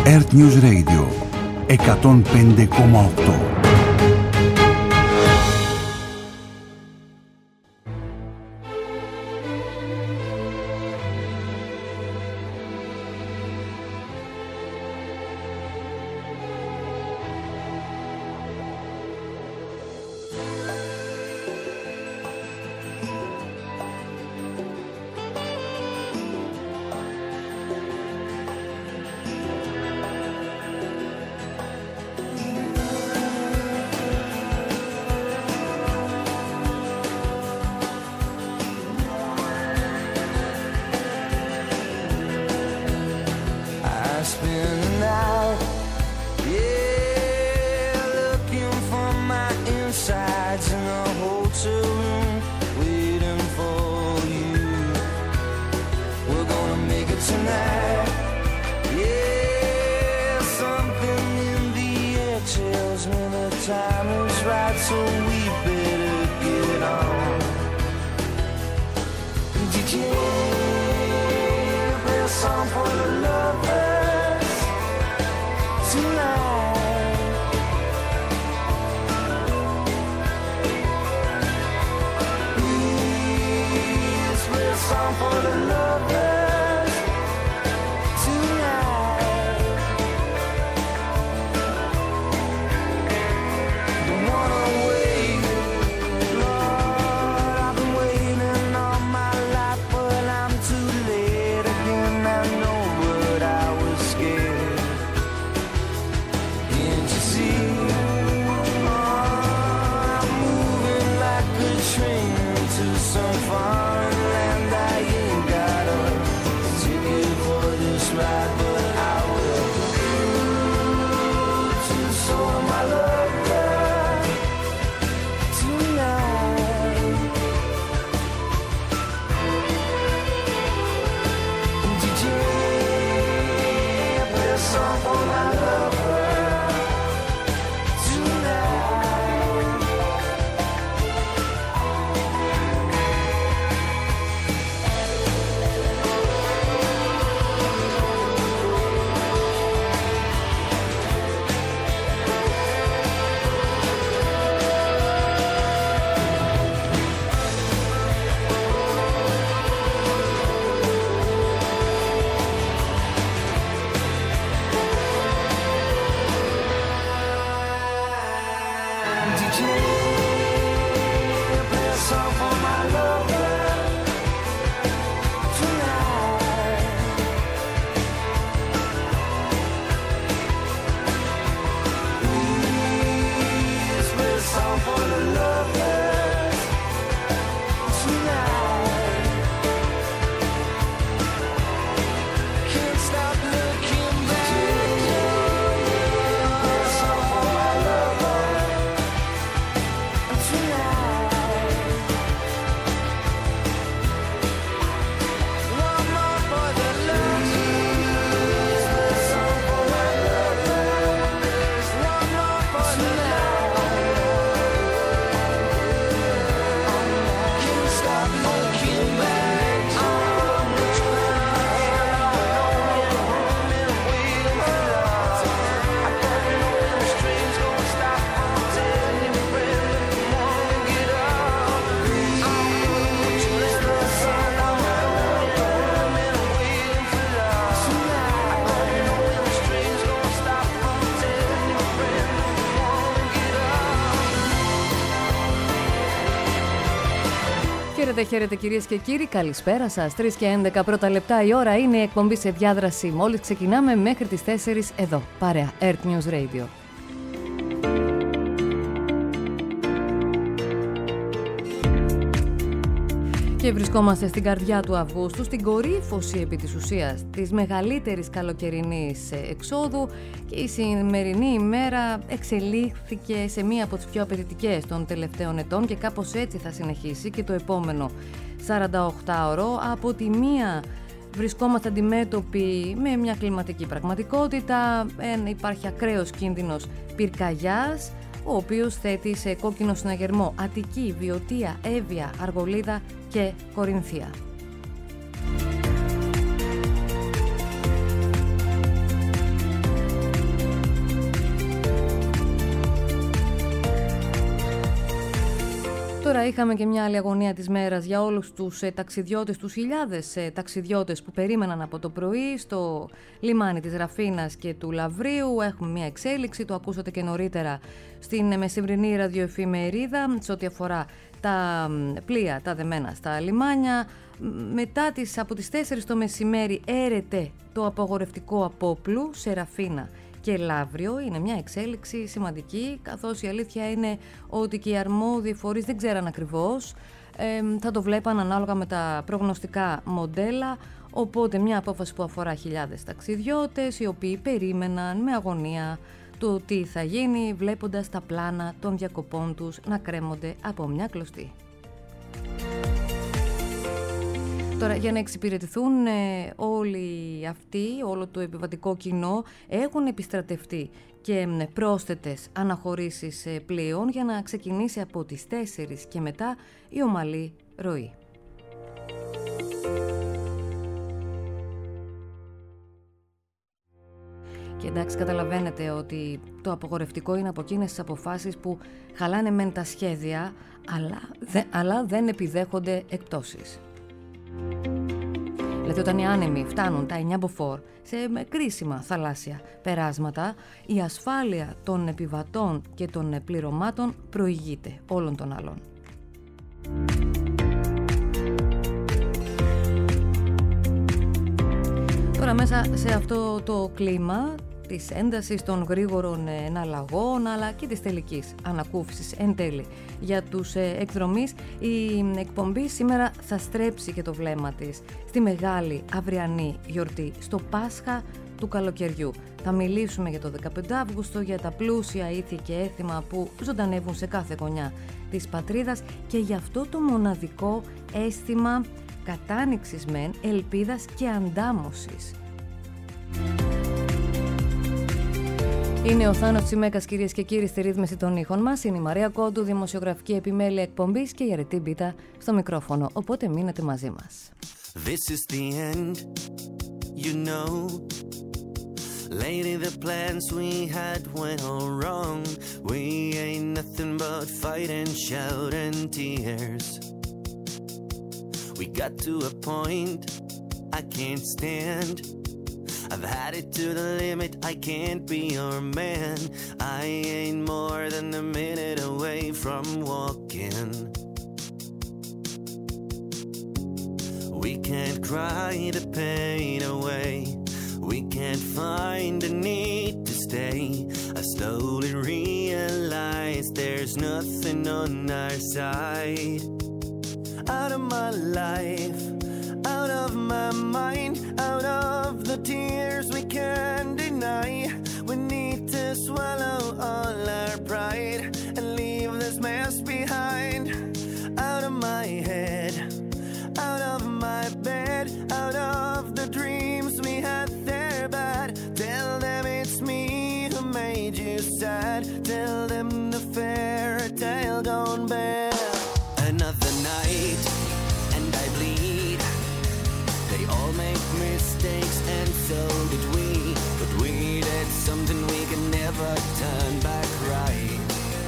Earth News Radio 105,8. Χαίρετε κυρίες και κύριοι, καλησπέρα σας. 3 και 11 πρώτα λεπτά η ώρα είναι η εκπομπή σε διάδραση. Μόλις ξεκινάμε μέχρι τις 4 εδώ, παρέα Earth News Radio. Και βρισκόμαστε στην καρδιά του Αυγούστου, στην κορύφωση επί της ουσίας της μεγαλύτερης καλοκαιρινής εξόδου, και η σημερινή ημέρα εξελίχθηκε σε μία από τις πιο απαιτητικές των τελευταίων ετών και κάπως έτσι θα συνεχίσει και το επόμενο 48ωρο. Από τη μία βρισκόμαστε αντιμέτωποι με μια κλιματική πραγματικότητα, υπάρχει ακραίος κίνδυνος πυρκαγιάς, ο οποίος θέτει σε κόκκινο συναγερμό Αττική, Βιωτία, Εύβοια, Αργολίδα και Κορινθία. Τώρα είχαμε και μια άλλη αγωνία της μέρας για όλους τους ταξιδιώτες, τους χιλιάδες ταξιδιώτες που περίμεναν από το πρωί στο λιμάνι της Ραφίνας και του Λαβρίου. Έχουμε μια εξέλιξη, το ακούσατε και νωρίτερα στην μεσημβρινή ραδιοεφημερίδα, σε ό,τι αφορά τα πλοία, τα δεμένα στα λιμάνια. Μετά από τις 4 το μεσημέρι έρεται το απαγορευτικό απόπλου σε Ραφίνα και Λαύριο. Είναι μια εξέλιξη σημαντική, καθώς η αλήθεια είναι ότι και οι αρμόδιοι φορείς δεν ξέραν ακριβώς, θα το βλέπαν ανάλογα με τα προγνωστικά μοντέλα, οπότε μια απόφαση που αφορά χιλιάδες ταξιδιώτες οι οποίοι περίμεναν με αγωνία το τι θα γίνει, βλέποντας τα πλάνα των διακοπών τους να κρέμονται από μια κλωστή. Τώρα, για να εξυπηρετηθούν όλοι αυτοί, όλο το επιβατικό κοινό, έχουν επιστρατευτεί και πρόσθετες αναχωρήσεις πλοίων για να ξεκινήσει από τις 4 και μετά η ομαλή ροή. Και εντάξει, καταλαβαίνετε ότι το απαγορευτικό είναι από εκείνες τις αποφάσεις που χαλάνε μεν τα σχέδια, αλλά δεν επιδέχονται εκπτώσεις. Δηλαδή, όταν οι άνεμοι φτάνουν τα 9 μποφόρ σε κρίσιμα θαλάσσια περάσματα, η ασφάλεια των επιβατών και των πληρωμάτων προηγείται όλων των άλλων. Τώρα, μέσα σε αυτό το κλίμα της έντασης των γρήγορων εναλλαγών αλλά και της τελικής ανακούφισης εν τέλει για τους εκδρομείς, η εκπομπή σήμερα θα στρέψει και το βλέμμα της στη μεγάλη αυριανή γιορτή, στο Πάσχα του καλοκαιριού. Θα μιλήσουμε για το 15 Αύγουστο, για τα πλούσια ήθη και έθιμα που ζωντανεύουν σε κάθε γωνιά της πατρίδας και για αυτό το μοναδικό αίσθημα κατάνοιξης μεν, ελπίδας και αντάμωσης. Είναι ο Θάνος Τσιμέκας, κυρίες και κύριοι, στη ρύθμιση των ήχων μας. Είναι η Μαρία Κόντου, δημοσιογραφική επιμέλεια εκπομπής, και η Αρετή Μπίτα στο μικρόφωνο. Οπότε μείνετε μαζί μας. This is the end, you know. Lately the plans we had went all wrong. We ain't nothing but fight and shout and tears. We got to a point I can't stand. I've had it to the limit, I can't be your man. I ain't more than a minute away from walking. We can't cry the pain away. We can't find the need to stay. I slowly realize there's nothing on our side. Out of my life, out of my mind, out of the tears we can't deny. We need to swallow all our pride and leave this mess behind. Out of my head, out of my bed, out of the dreams we had there bad. Tell them it's me who made you sad. Tell them the fairy tale gone bad. Another night and I bleed. They all make mistakes and so did we. But we did something we can never turn back right.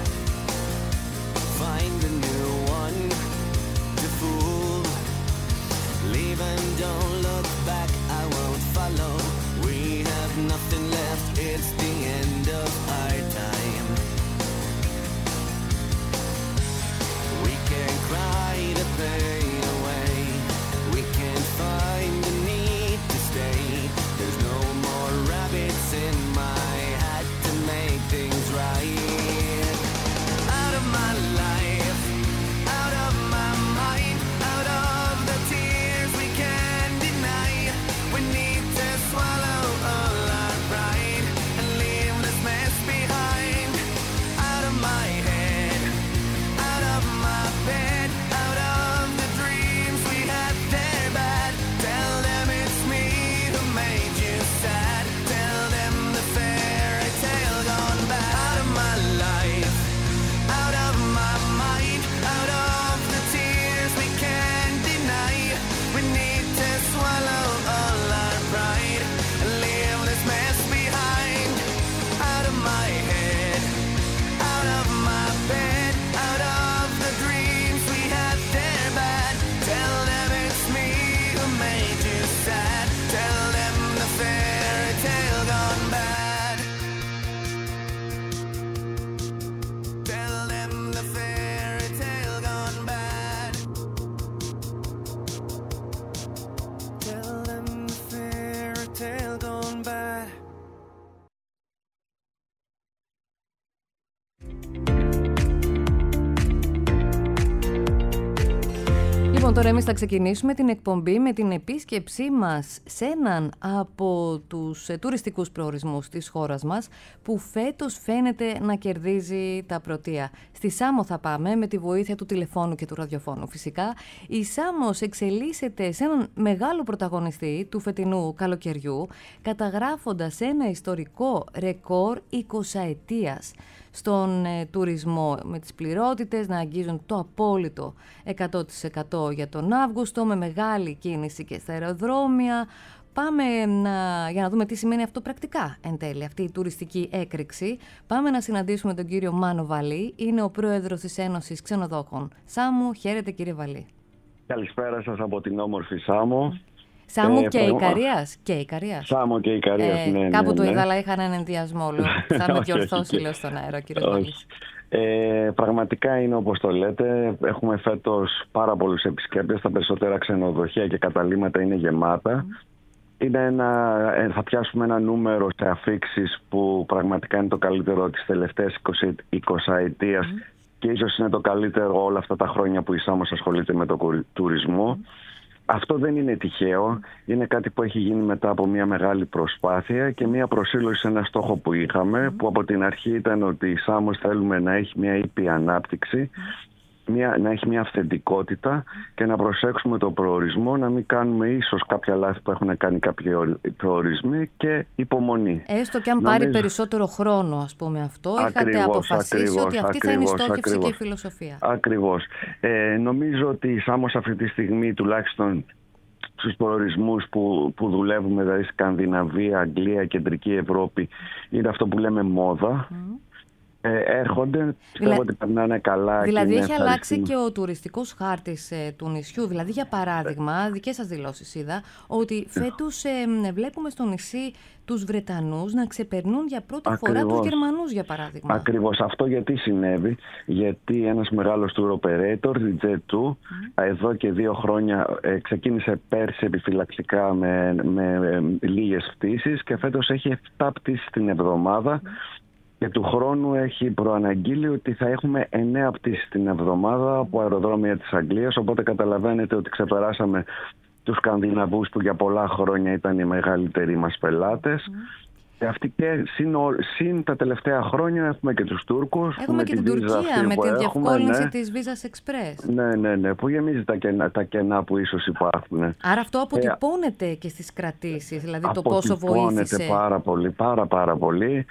Find a new one to fool. Leave and don't look back, I won't follow. We have nothing left, it's the end of our time. We can't cry the pain away. We can't find the need to stay. There's no more rabbits in my hat to make things right. Out of my life, out of my mind, out of the tears we can't deny. sad. Tell them the fairy tale gone bad. Tell them the fairy tale gone bad. Tell them the fairy tale gone bad. Λοιπόν, τώρα εμείς θα ξεκινήσουμε την εκπομπή με την επίσκεψή μας σε έναν από τους τουριστικούς προορισμούς της χώρας μας που φέτος φαίνεται να κερδίζει τα πρωτεία. Στη Σάμο θα πάμε με τη βοήθεια του τηλεφώνου και του ραδιοφώνου φυσικά. Η Σάμος εξελίσσεται σε έναν μεγάλο πρωταγωνιστή του φετινού καλοκαιριού, καταγράφοντας ένα ιστορικό ρεκόρ 20ετίας στον τουρισμό, με τις πληρότητες να αγγίζουν το απόλυτο 100% για τον Αύγουστο, με μεγάλη κίνηση και στα αεροδρόμια. Πάμε για να δούμε τι σημαίνει αυτό πρακτικά εν τέλει, αυτή η τουριστική έκρηξη. Πάμε να συναντήσουμε τον κύριο Μάνο Βαλή, είναι ο πρόεδρος της Ένωσης Ξενοδόχων Σάμου. Χαίρετε κύριε Βαλή. Καλησπέρα σας από την όμορφη Σάμο. Σάμου και Ικαρίας. Σάμου και Ικαρίας, ναι. Κάπου το είδα, αλλά είχα έναν ενδιασμό. Θα με διορθώσει, λέω στον αέρα, κύριε Βαλή. Πραγματικά είναι όπως το λέτε. Έχουμε φέτος πάρα πολλούς επισκέπτες. Τα περισσότερα ξενοδοχεία και καταλύματα είναι γεμάτα. Θα πιάσουμε ένα νούμερο σε αφίξεις που πραγματικά είναι το καλύτερο της τελευταίας 20ετίας και ίσως είναι το καλύτερο όλα αυτά τα χρόνια που η Σάμος ασχολείται με τον τουρισμό. Αυτό δεν είναι τυχαίο, είναι κάτι που έχει γίνει μετά από μια μεγάλη προσπάθεια και μια προσήλωση σε ένα στόχο που είχαμε, που από την αρχή ήταν ότι η Σάμος θέλουμε να έχει μια ήπια ανάπτυξη, να έχει μια αυθεντικότητα και να προσέξουμε το προορισμό, να μην κάνουμε ίσως κάποια λάθη που έχουν κάνει κάποιοι προορισμοί και υπομονή. Έστω και αν πάρει περισσότερο χρόνο, ας πούμε αυτό, είχατε αποφασίσει ότι αυτή θα είναι η στόχευση και η φιλοσοφία. Ακριβώς. Νομίζω ότι η Σάμος αυτή τη στιγμή, τουλάχιστον στους προορισμούς που δουλεύουμε, δηλαδή Σκανδιναβία, Αγγλία, Κεντρική Ευρώπη, είναι αυτό που λέμε μόδα. Έρχονται, πιστεύω ότι περνάνε καλά. Δηλαδή έχει αλλάξει και ο τουριστικός χάρτης του νησιού. Δηλαδή, για παράδειγμα, δικές σας δηλώσεις είδα, ότι φέτος βλέπουμε στο νησί τους Βρετανούς να ξεπερνούν για πρώτη φορά τους Γερμανούς, για παράδειγμα. Ακριβώς. Αυτό γιατί συνέβη? Γιατί ένας μεγάλος tour operator, η Jet2, εδώ και 2 χρόνια ξεκίνησε πέρσι επιφυλακτικά με λίγες πτήσεις και φέτος έχει 7 πτήσεις την εβδομάδα. Και του χρόνου έχει προαναγγείλει ότι θα έχουμε 9 πτήσεις την εβδομάδα από αεροδρόμια της Αγγλίας. Οπότε καταλαβαίνετε ότι ξεπεράσαμε τους Σκανδιναβούς που για πολλά χρόνια ήταν οι μεγαλύτεροι μας πελάτες. Και αυτοί και συν τα τελευταία χρόνια έχουμε και τους Τούρκους. Έχουμε και την Τουρκία με τη διευκόλυνση της Visas Express. Ναι, που γεμίζει τα κενά που ίσως υπάρχουν. Άρα αυτό αποτυπώνεται και στις κρατήσεις, δηλαδή το πόσο βοήθησε. Πάρα πολύ.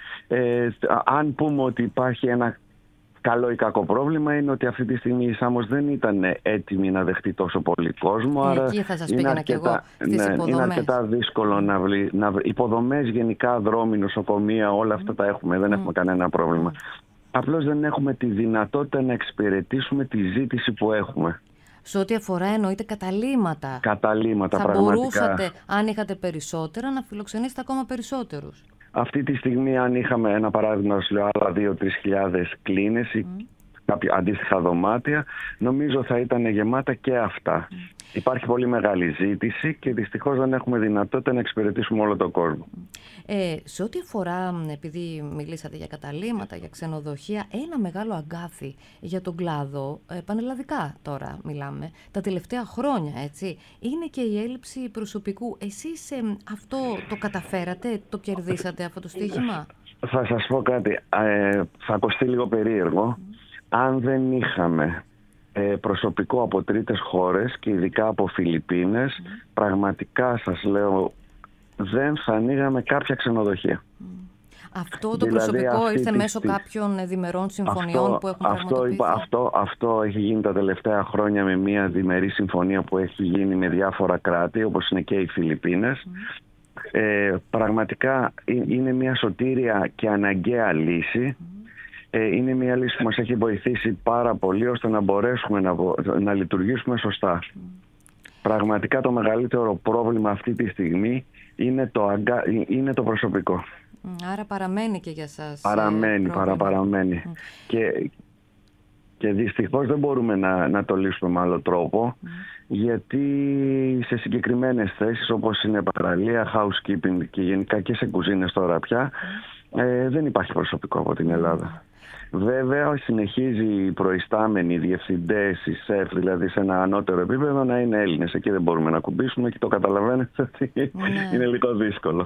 Αν πούμε ότι υπάρχει ένα καλό ή κακό πρόβλημα, είναι ότι αυτή τη στιγμή η Σάμος δεν ήταν έτοιμη να δεχτεί τόσο πολύ κόσμο. Άρα εκεί θα σας πήγαινα και εγώ στις υποδομές. Είναι αρκετά δύσκολο να βρει. Υποδομές γενικά, δρόμοι, νοσοκομεία, όλα αυτά τα έχουμε. Δεν έχουμε κανένα πρόβλημα. Απλώς δεν έχουμε τη δυνατότητα να εξυπηρετήσουμε τη ζήτηση που έχουμε. Σε ό,τι αφορά εννοείται καταλύματα. Θα πραγματικά. Μπορούσατε, αν είχατε περισσότερα, να φιλοξενήσετε ακόμα περισσότερους. Αυτή τη στιγμή, αν είχαμε ένα παράδειγμα, άλλα 2-3 χιλιάδες κλίνες ή κάποια αντίστοιχα δωμάτια, νομίζω θα ήταν γεμάτα και αυτά. Υπάρχει πολύ μεγάλη ζήτηση και δυστυχώς δεν έχουμε δυνατότητα να εξυπηρετήσουμε όλο τον κόσμο. Σε ό,τι αφορά, επειδή μιλήσατε για καταλύματα, για ξενοδοχεία, ένα μεγάλο αγκάθι για τον κλάδο, πανελλαδικά τώρα μιλάμε, τα τελευταία χρόνια, έτσι, είναι και η έλλειψη προσωπικού. Εσείς αυτό το καταφέρατε, το κερδίσατε αυτό το στοίχημα? Θα σας πω κάτι, θα ακουστεί λίγο περίεργο. Αν δεν είχαμε προσωπικό από τρίτες χώρες και ειδικά από Φιλιππίνες, πραγματικά σας λέω, δεν θα ανοίγαμε κάποια ξενοδοχεία. Αυτό το δηλαδή, προσωπικό ήρθε μέσω κάποιων διμερών συμφωνιών που έχουν πραγματοποιηθεί? Αυτό έχει γίνει τα τελευταία χρόνια με μια διμερή συμφωνία που έχει γίνει με διάφορα κράτη, όπως είναι και οι Φιλιππίνες. Πραγματικά είναι μια σωτήρια και αναγκαία λύση. Είναι μια λύση που μας έχει βοηθήσει πάρα πολύ ώστε να μπορέσουμε να λειτουργήσουμε σωστά. Πραγματικά το μεγαλύτερο πρόβλημα αυτή τη στιγμή είναι το προσωπικό. Άρα παραμένει και για σας Παραμένει. Και δυστυχώς δεν μπορούμε να το λύσουμε με άλλο τρόπο, γιατί σε συγκεκριμένες θέσεις όπως είναι παραλία, housekeeping και γενικά και σε κουζίνες τώρα πια, δεν υπάρχει προσωπικό από την Ελλάδα. Βέβαια, συνεχίζει οι προϊστάμενοι, οι διευθυντές, οι σεφ, δηλαδή σε ένα ανώτερο επίπεδο, να είναι Έλληνες. Εκεί δεν μπορούμε να κουμπίσουμε και το καταλαβαίνετε ότι είναι λίγο δύσκολο.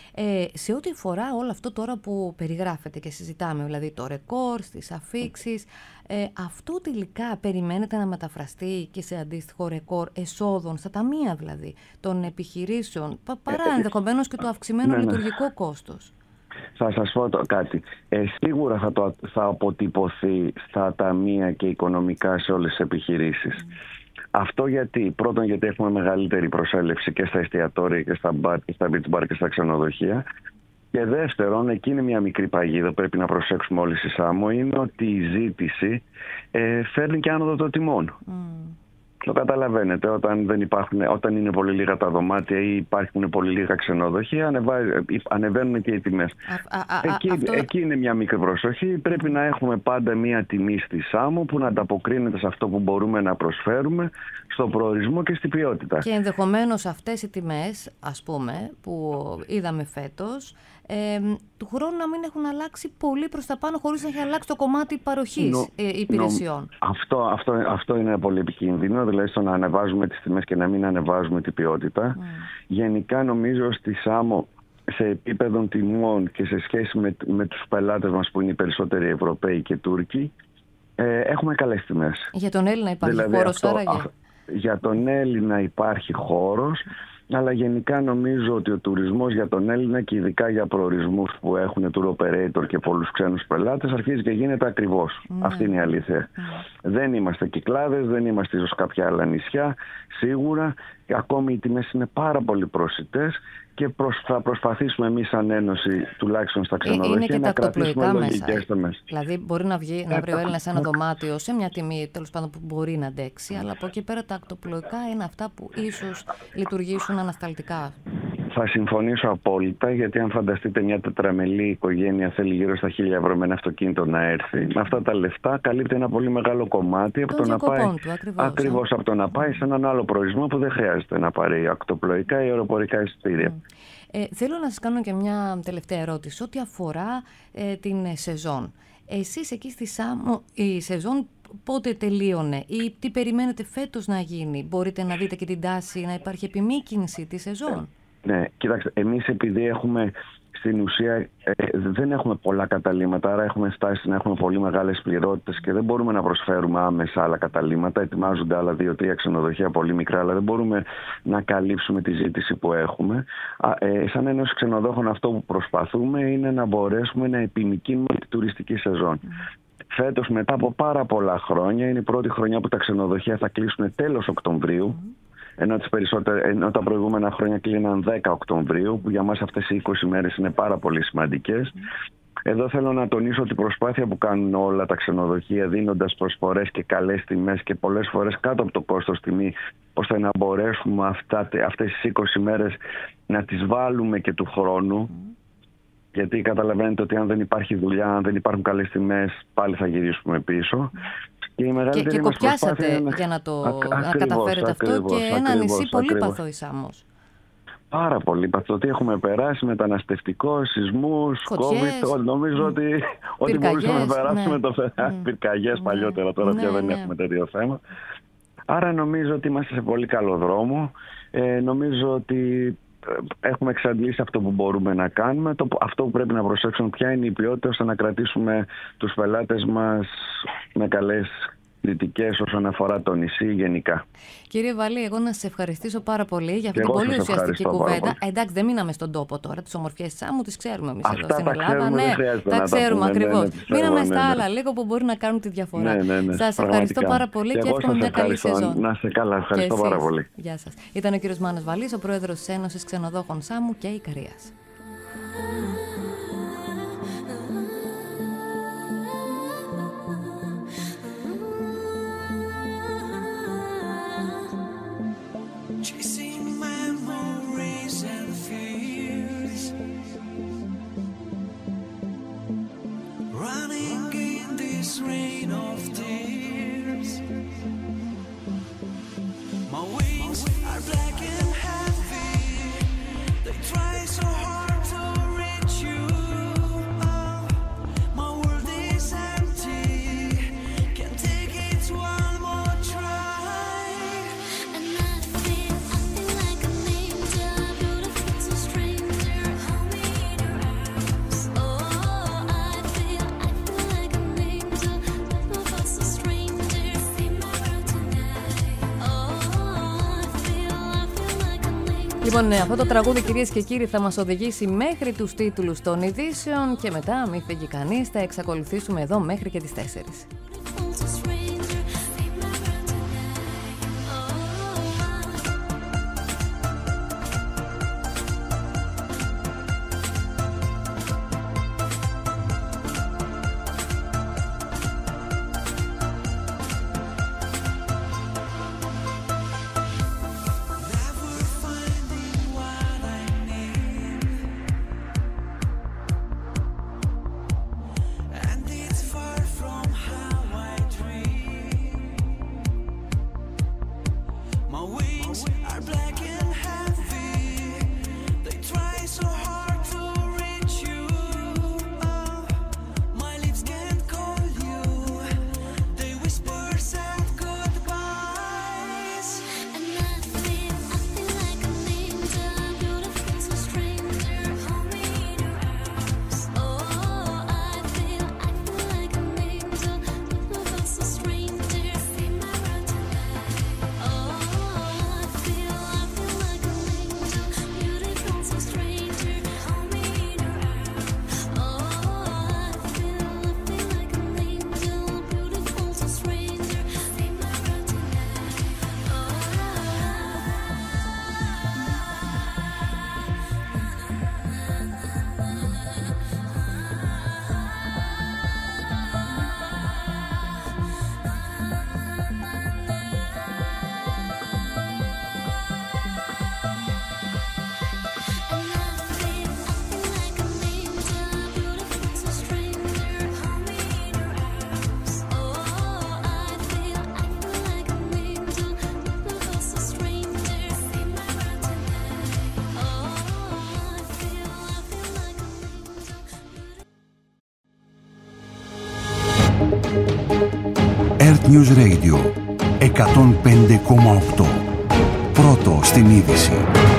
Σε ό,τι αφορά όλο αυτό τώρα που περιγράφεται και συζητάμε, δηλαδή το ρεκόρ, στις αφίξεις, αυτό τελικά περιμένετε να μεταφραστεί και σε αντίστοιχο ρεκόρ εσόδων, στα ταμεία δηλαδή, των επιχειρήσεων, παρά ενδεχομένως και το αυξημένο λειτουργικό κόστος? Θα σας πω κάτι. Σίγουρα θα αποτυπωθεί στα ταμεία και οικονομικά σε όλες τις επιχειρήσεις. Αυτό πρώτον γιατί έχουμε μεγαλύτερη προσέλευση και στα εστιατόρια και στα μπαρ και στα beach bar και στα ξενοδοχεία. Και δεύτερον, εκεί είναι μια μικρή παγίδα, πρέπει να προσέξουμε όλοι στη Σάμο, είναι ότι η ζήτηση φέρνει και άνοδο των τιμών. Το καταλαβαίνετε, όταν είναι πολύ λίγα τα δωμάτια ή υπάρχουν πολύ λίγα ξενοδοχεία, ανεβαίνουν και οι τιμές. Εκεί είναι μια μικρή προσοχή. Πρέπει να έχουμε πάντα μια τιμή στη Σάμο που να ανταποκρίνεται σε αυτό που μπορούμε να προσφέρουμε, στο προορισμό και στην ποιότητα. Και ενδεχομένως αυτές οι τιμές, ας πούμε, που είδαμε φέτος, του χρόνου να μην έχουν αλλάξει πολύ προς τα πάνω, χωρίς να έχει αλλάξει το κομμάτι παροχής υπηρεσιών. Αυτό είναι πολύ επικίνδυνο, δηλαδή στο να ανεβάζουμε τις τιμές και να μην ανεβάζουμε την ποιότητα. Γενικά νομίζω στη Σάμο, σε επίπεδο τιμών και σε σχέση με τους πελάτες μας που είναι οι περισσότεροι Ευρωπαίοι και Τούρκοι, έχουμε καλές τιμές. Για τον Έλληνα υπάρχει χώρος άραγε? Για τον Έλληνα υπάρχει χώρος, αλλά γενικά νομίζω ότι ο τουρισμός για τον Έλληνα και ειδικά για προορισμούς που έχουν tour operator και πολλούς ξένους πελάτες αρχίζει και γίνεται ακριβώς. Αυτή είναι η αλήθεια. Δεν είμαστε Κυκλάδες, δεν είμαστε ίσως κάποια άλλα νησιά. Σίγουρα ακόμη οι τιμές είναι πάρα πολύ προσιτές και θα προσπαθήσουμε εμείς σαν Ένωση, τουλάχιστον στα ξενοδοχεία, να κρατήσουμε λογικές τιμές. Δηλαδή μπορεί να βρει ο Έλληνας ένα δωμάτιο σε μια τιμή τέλος πάντων που μπορεί να αντέξει, αλλά από εκεί πέρα τα ακτοπλοϊκά είναι αυτά που ίσως λειτουργήσουν ανασταλτικά. Θα συμφωνήσω απόλυτα, γιατί αν φανταστείτε μια τετραμελή οικογένεια θέλει γύρω στα 1.000 ευρώ με ένα αυτοκίνητο να έρθει. Με αυτά τα λεφτά καλύπτει ένα πολύ μεγάλο κομμάτι από το να πάει, ακριβώς από το να πάει σε έναν άλλο προορισμό που δεν χρειάζεται να πάρει ακτοπλοϊκά ή αεροπορικά εισιτήρια. Θέλω να σας κάνω και μια τελευταία ερώτηση ό,τι αφορά την σεζόν. Εσείς εκεί στη Σάμο η σεζόν πότε τελείωνε ή τι περιμένετε φέτος να γίνει? Μπορείτε να δείτε και την τάση να υπάρχει επιμήκυνση τη σεζόν? Ναι, κοιτάξτε, εμείς επειδή έχουμε στην ουσία δεν έχουμε πολλά καταλύματα, άρα έχουμε φτάσει να έχουμε πολύ μεγάλες πληρότητες και δεν μπορούμε να προσφέρουμε άμεσα άλλα καταλύματα. Ετοιμάζονται άλλα 2-3 ξενοδοχεία πολύ μικρά, αλλά δεν μπορούμε να καλύψουμε τη ζήτηση που έχουμε. Σαν Ένωση Ξενοδόχων αυτό που προσπαθούμε είναι να μπορέσουμε να επιμικρύνουμε τη τουριστική σεζόν. Φέτος, μετά από πάρα πολλά χρόνια, είναι η πρώτη χρονιά που τα ξενοδοχεία θα κλείσουν τέλος Οκτωβρίου. Ενώ τα προηγούμενα χρόνια κλείναν 10 Οκτωβρίου, που για μας αυτές οι 20 μέρες είναι πάρα πολύ σημαντικές. Εδώ θέλω να τονίσω ότι η προσπάθεια που κάνουν όλα τα ξενοδοχεία, δίνοντας προσφορές και καλές τιμές και πολλές φορές κάτω από το κόστος τιμή, ώστε να μπορέσουμε αυτές τις 20 μέρες να τις βάλουμε και του χρόνου. Γιατί καταλαβαίνετε ότι αν δεν υπάρχει δουλειά, αν δεν υπάρχουν καλές τιμές, πάλι θα γυρίσουμε πίσω. Και κοπιάσατε για να καταφέρετε αυτό και ένα νησί πολύ παθό η Σάμος. Πάρα πολύ παθό. Τι έχουμε περάσει, μεταναστευτικό, σεισμούς, COVID. Νομίζω ότι ό,τι μπορούσαμε να περάσουμε πυρκαγιές παλιότερα, τώρα πια δεν έχουμε τέτοιο θέμα. Άρα νομίζω ότι είμαστε σε πολύ καλό δρόμο. Νομίζω ότι έχουμε εξαντλήσει αυτό που μπορούμε να κάνουμε. Αυτό που πρέπει να προσέξουμε ποια είναι η ποιότητα, ώστε να κρατήσουμε τους πελάτες μας με καλές κριτικές όσον αφορά το νησί γενικά. Κύριε Βαλή, εγώ να σας ευχαριστήσω πάρα πολύ για αυτή την πολύ ουσιαστική κουβέντα. Εντάξει, δεν μείναμε στον τόπο τώρα. Τις ομορφιές της Σάμου τις ξέρουμε εμείς εδώ στην Ελλάδα. Ναι, τα ξέρουμε ακριβώς. Μείναμε στα άλλα λίγο που μπορεί να κάνουν τη διαφορά. Σας ευχαριστώ πάρα πολύ και εύχομαι μια καλή σεζόν. Να είστε καλά, ευχαριστώ πάρα πολύ. Γεια σας. Ήταν ο κύριος Μάνος Βαλής, ο πρόεδρος της Ένωσης Ξενοδόχων Σάμου και Ικαρίας. Λοιπόν, αυτό το τραγούδι, κυρίες και κύριοι, θα μας οδηγήσει μέχρι τους τίτλους των ειδήσεων και μετά, μην φύγει κανείς, θα εξακολουθήσουμε εδώ μέχρι και τις 4. Earth News Radio 105,8. Πρώτο στην είδηση.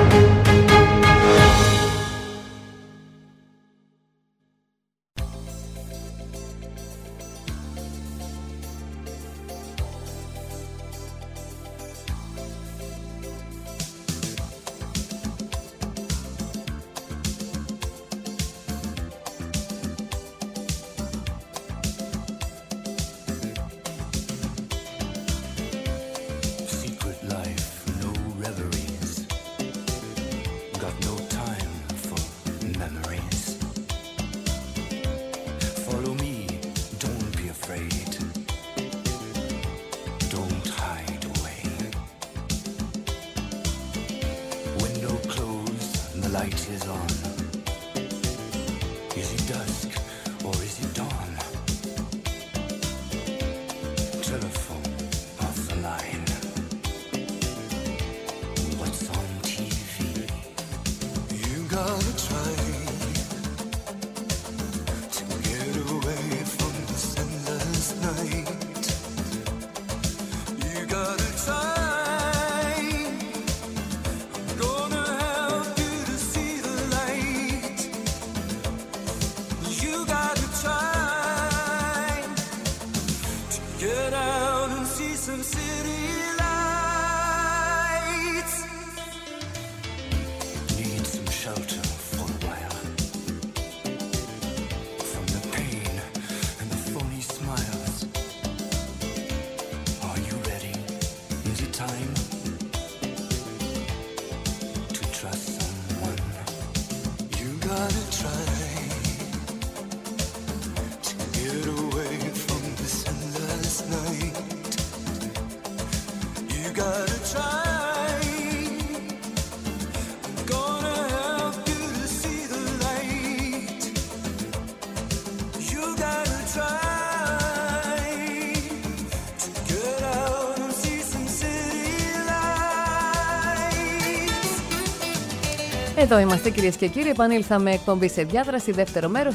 Εδώ είμαστε, κυρίες και κύριοι, επανήλθαμε εκπομπή σε διάδραση, δεύτερο μέρος,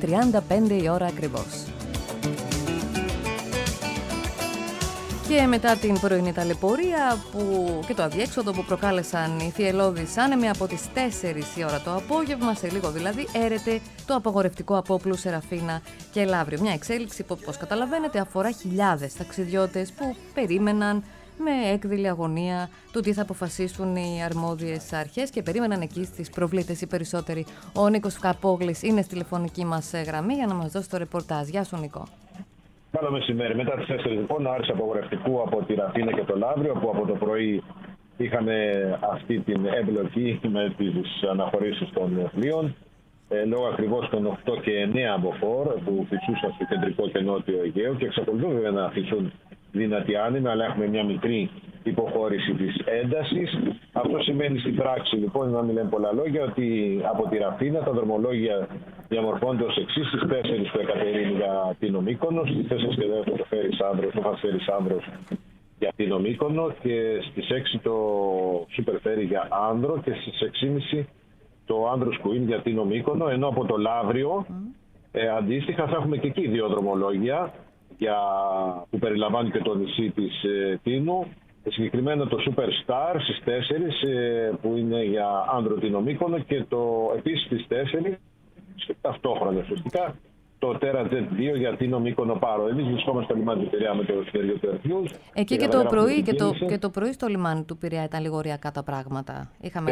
3:35 η ώρα ακριβώς. Και μετά την πρωινή ταλαιπωρία και το αδιέξοδο που προκάλεσαν οι θυελλώδεις άνεμοι, από τις 4 η ώρα το απόγευμα, σε λίγο δηλαδή, έρεται το απαγορευτικό απόπλου Σεραφίνα και Λαύριο. Μια εξέλιξη που, όπως καταλαβαίνετε, αφορά χιλιάδες ταξιδιώτες που περίμεναν με έκδηλη αγωνία του τι θα αποφασίσουν οι αρμόδιες αρχές και περίμεναν εκεί στις προβλήτες οι περισσότεροι. Ο Νίκος Καπόγλης είναι στη τηλεφωνική μας γραμμή για να μας δώσει το ρεπορτάζ. Γεια σου, Νίκο. Καλό μεσημέρι. Μετά τις 4 λοιπόν, άρση απογορευτικού από τη Ραφίνα και το Λαύριο, που από το πρωί είχαμε αυτή την εμπλοκή με τις αναχωρήσεις των πλοίων. Λόγω ακριβώς των 8 και 9 μποφόρ που φυσούσαν στο κεντρικό και νότιο Αιγαίο και εξακολουθούν βέβαια να φυσούν δυνατή άνεμη, αλλά έχουμε μια μικρή υποχώρηση της έντασης. Αυτό σημαίνει στην πράξη, λοιπόν, να μην λέμε πολλά λόγια, ότι από τη Ραφίνα τα δρομολόγια διαμορφώνται ως εξής: στις 4 το Εκατερίνη για Τίνο Μύκονο, στις 4 και 10 το Φέρης Άνδρος για Τίνο Μύκονο και στις 6 το Σούπερ Φέρι για Άνδρο και στις 6.30 το Άνδρος Κουίν για Τίνο Μύκονο, ενώ από το Λαύριο αντίστοιχα θα έχουμε και εκεί 2 δρομολόγια που περιλαμβάνει και το νησί της Τίνου. Συγκεκριμένα το Super Star στις 4 που είναι για Άνδρο Τίνο Μύκονο και το επίσης στις 4 ταυτόχρονα ουσιαστικά το Terra Jet 2 για Τίνο Μύκονο Πάρο. Εμείς βρισκόμαστε στο λιμάνι του Πειραιά με το συνέδριο του Ερθιούς. Εκεί και το πρωί στο λιμάνι του Πειραιά ήταν λίγο ωριακά τα πράγματα. Είχαμε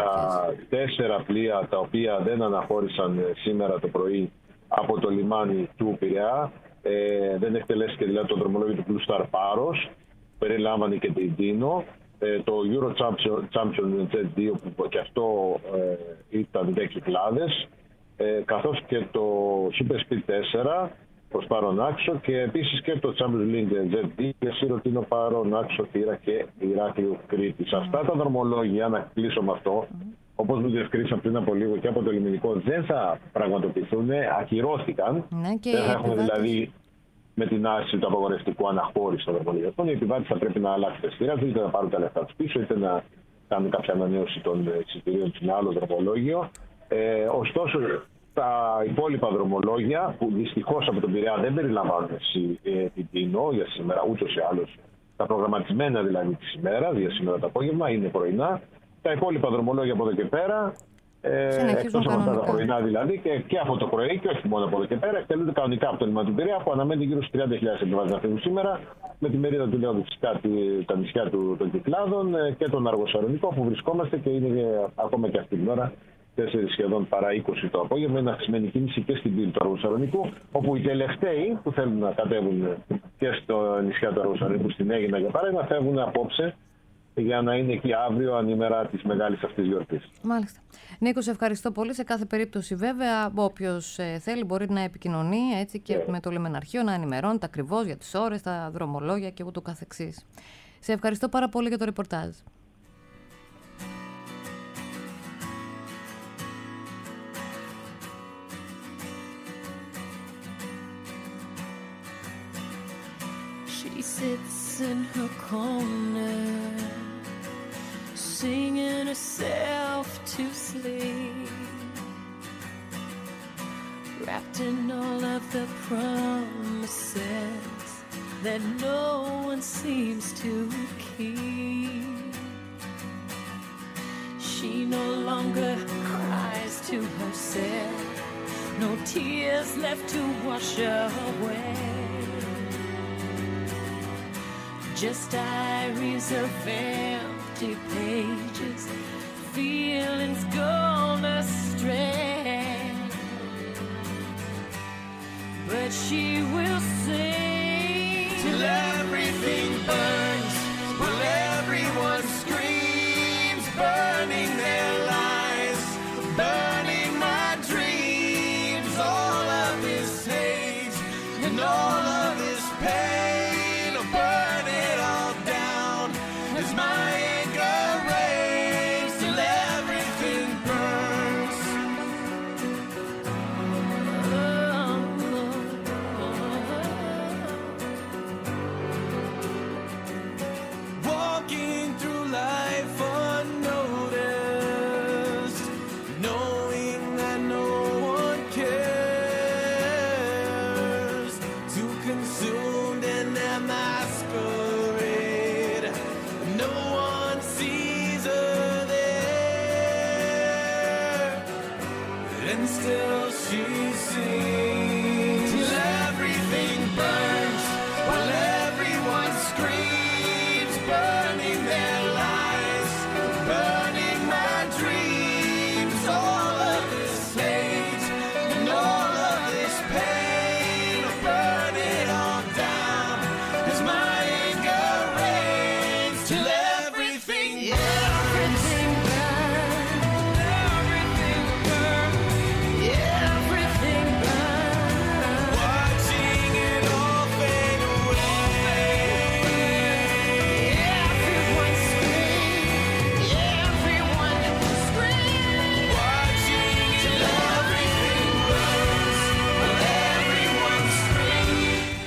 4 πλοία τα οποία δεν αναχώρησαν σήμερα το πρωί από το λιμάνι του Πειραιά. Δεν εκτελέστηκε δηλαδή το δρομολόγιο του Blue Star Πάρος. Περιλάμβανε και την Τίνο. Το Euro Champion Jet 2 που και αυτό ήταν 10 κυκλάδες. Καθώς και το Super Speed 4 προς Πάρον-Άξο και επίσης και το Champions League Jet 2 για Σύρο Τίνο Πάρον-Άξο, Θήρα και Ηράκλειο Κρήτης. Αυτά τα δρομολόγια, να κλείσω με αυτό, όπως μου διευκρίνησαν πριν από λίγο και από το λιμενικό, δεν θα πραγματοποιηθούν, ακυρώθηκαν. Δεν θα έχουμε δηλαδή με την άρση του απαγορευτικού αναχώρηση των δρομολογιών. Οι επιβάτες θα πρέπει να αλλάξουν τα εισιτήρια τους, είτε να πάρουν τα λεφτά τους πίσω, είτε να κάνουν κάποια ανανέωση των εισιτηρίων σε ένα άλλο δρομολόγιο. Ωστόσο, τα υπόλοιπα δρομολόγια, που δυστυχώς από τον Πειραιά δεν περιλαμβάνουν την Τίνο για σήμερα, ούτως ή άλλως, τα προγραμματισμένα δηλαδή της ημέρας, για σήμερα το απόγευμα, είναι πρωινά. Τα υπόλοιπα δρομολόγια από εδώ και πέρα, εκτός από τα πρωινά δηλαδή, και από το πρωί και όχι μόνο από εδώ και πέρα, εκτελούνται κανονικά από το λιμάνι του Πειραιά, που αναμένει γύρω στους 30.000 επιβάτες να φύγουν σήμερα, με τη μερίδα του Λέοντο φυσικά τα νησιά των Κυκλάδων και τον Αργοσαρονικό, που βρισκόμαστε και είναι ακόμα και αυτή την ώρα 4 σχεδόν παρά 20 το απόγευμα. Είναι αυξημένη κίνηση και στην πύλη του Αργοσαρονικού, όπου οι τελευταίοι που θέλουν να κατέβουν και στο νησιά του Αργοσαρονικού, στην Αίγινα για παράδειγμα, φεύγουν απόψε για να είναι εκεί αύριο ανήμερα της μεγάλης αυτής γιορτής. Μάλιστα. Νίκο, σε ευχαριστώ πολύ. Σε κάθε περίπτωση βέβαια όποιος θέλει μπορεί να επικοινωνεί έτσι και με το λιμεναρχείο, να ενημερώνεται ακριβώς για τις ώρες, τα δρομολόγια και ούτω καθεξής. Σε ευχαριστώ πάρα πολύ για το ρεπορτάζ. She sits in her corner, singing herself to sleep, wrapped in all of the promises that no one seems to keep. She no longer cries to herself, no tears left to wash away, just diaries of empty pages, feelings gone astray. But she will sing till everything burns, while everyone screams, burning their lives, burning my dreams, all of this hate and all of this pain. Till everything burns, while everyone screams, burn.